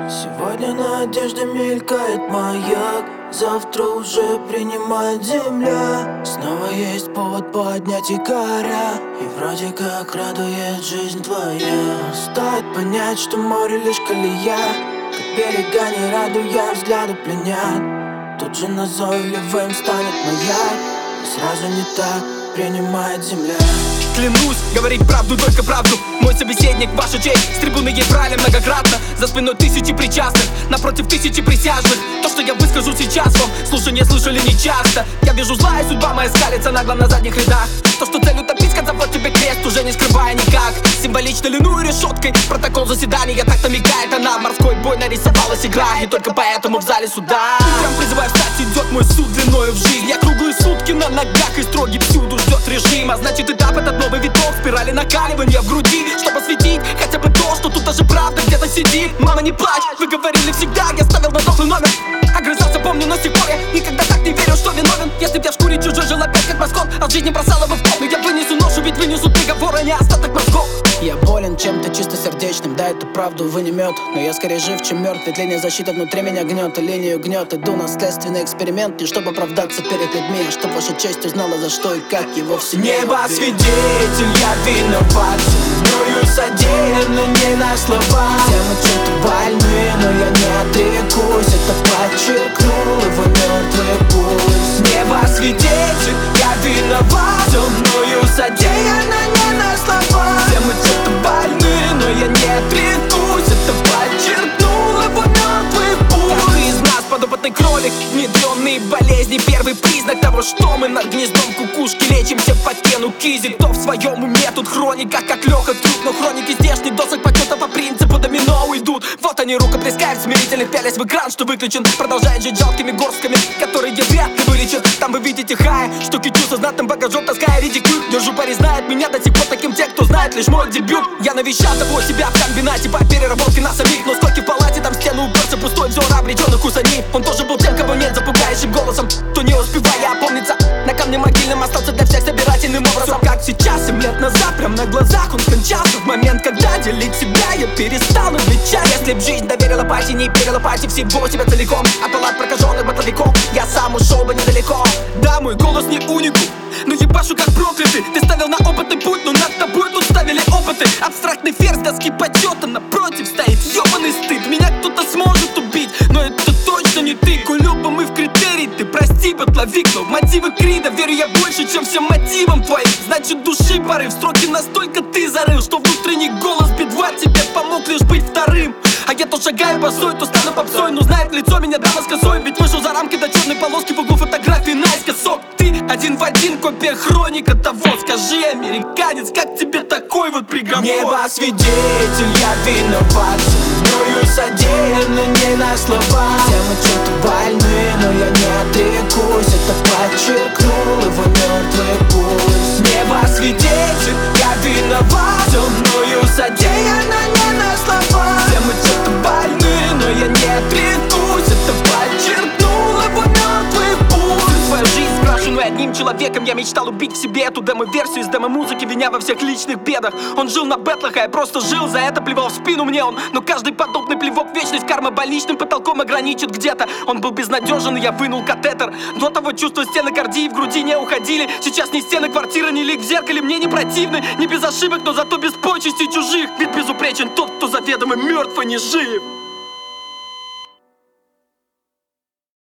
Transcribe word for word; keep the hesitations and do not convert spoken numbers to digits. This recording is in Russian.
Сегодня надежда мелькает маяк, завтра уже принимает земля. Снова есть повод поднять якоря, и вроде как радует жизнь твоя. Стоит понять, что море лишь колея, как берега не радуя, взгляды пленят. Тут же назойливым станет маяк, и сразу не так принимает земля. Клянусь, говорить правду, только правду. Мой собеседник, ваша честь, с трибуны ей брали многократно. За спиной тысячи причастных, напротив тысячи присяжных. То, что я выскажу сейчас вам, слушай, не слышали нечасто. Я вижу злая судьба моя скалится нагло на задних рядах. То, что цель утопить, конца вот тебе крест, уже не скрывая никак. Символично линую решеткой, протокол заседания так-то мигает. Она в морской бой нарисовалась игра, и только поэтому в зале суда утром призываю встать, идет мой суд длиною в жизнь. Я круглые сутки на ногах, и строгий всюду ждет режим. А значит, этап этот новый виток, спирали накаливания в груди, чтобы осветить хотя бы то, что тут даже правда где-то сидит. Мама, не плачь, вы говорили всегда, я ставил на дохлый номер. Огрызался, помню, но с тех пор я никогда так не верил, что виновен. Если б я в шкуре чужой жил опять как маскот, от жизни бросала бы в пол. Но я вынесу ношу, ведь вынесу приговор, а не остаток мозгов. Я болен чем-то чисто сердечным, да, эту правду вы не мед. Но я скорее жив, чем мертв, ведь линия защиты внутри меня гнет, и линию гнет. Иду на следственный эксперимент, не чтобы оправдаться перед людьми, а чтоб ваша честь узнала, за что и как его все. Небо свидетель, я виноват, мною содеяно не на слова. Все мы что-то больны, но я не отрекусь, это подчеркнул его мертвый пульс. Небо свидетель, я виноват, все мною содеяно не на слова. Все мы что-то больны, но я не отрекусь, это подчеркнул его мертвый пульс. Каждый из нас подопытный кролик, внедренные болезни, первый признак того, что мы над гнездом кукушки лечимся по тену кизи. Кто в своем уме, тут хроника, как Леха Труп. Но хроники здешних досок почета по принципу домино уйдут. Вот они рукоплескают смирительно, пялясь в экран, что выключен. Продолжает жить жалкими горстками, которые вряд ли вылечат. Там вы видите хая, что кичу со знатным багажом, таская редикюль. Держу пари, знает меня до сих пор таким те, кто знает лишь мой дебют. Я навещал того себя в комбинате по переработке на самих. Но сколько в палате, там стену уперся пустой взор обреченных усани. Он тоже был тем, кого нет, запугающим голосом, то не успевая опомниться. На камне могильном остался для всех собирательным образом. Все как сейчас, семь лет назад, прям на глазах он скончался. В момент, когда делить себя я перестал отвечать. Если б жизнь доверила пати, не перела пати всего себя целиком. От палат прокаженных бытовиков я сам ушел бы недалеко. Да, мой голос не уникум, но ебашу как проклятый. Ты ставил на опытный путь, но над тобой тут ставили опыты. Абстрактный ферзь доски почета, напротив стоит ёбаный стыд. Меня кто-то сможет убить, но это точно не ты. Коль оба мы в критерий, ты прости, батловик, но в мотивы Крида верю я больше, чем всем мотивам твоим. Значит, души порыв, строки настолько ты зарыл, что внутренний голос Би-два тебе помог лишь быть вторым. А я то шагаю босой, то стану попсой, но знает лицо меня дама с косой. Ведь вышел за рамки до черной полоски в углу фотографии наискосок. Ты один в один копия хроника того. Скажи, американец, как тебе такой вот приговор? Небо свидетель, я виноват, мною содеяно не на слова. Все мы что-то больны, но я не отрекусь, это подчеркнул его мертвый пульс. Небо свидетель, я виноват, все мною содеяно не на слова. Все мы что-то больны, но я не отрекусь, это подчеркнул его мертвый пульс. Всю свою жизнь спрашиваю одним человеком, я мечтал убить в себе эту демо-версию из демо-музыки, виня во всех личных бедах. Он жил на бэтлах, а я просто жил, за это плевал в спину мне он. Но каждый подобный плевок в вечность карма больничным потолком ограничит где-то. Он был безнадежен, и я вынул катетер. До того чувства стены кардии в груди не уходили. Сейчас ни стены квартиры, ни лик в зеркале мне не противны. Не без ошибок, но зато без почестей чужих. Ведь безупречен тот, кто заведомо мертв, а не жив.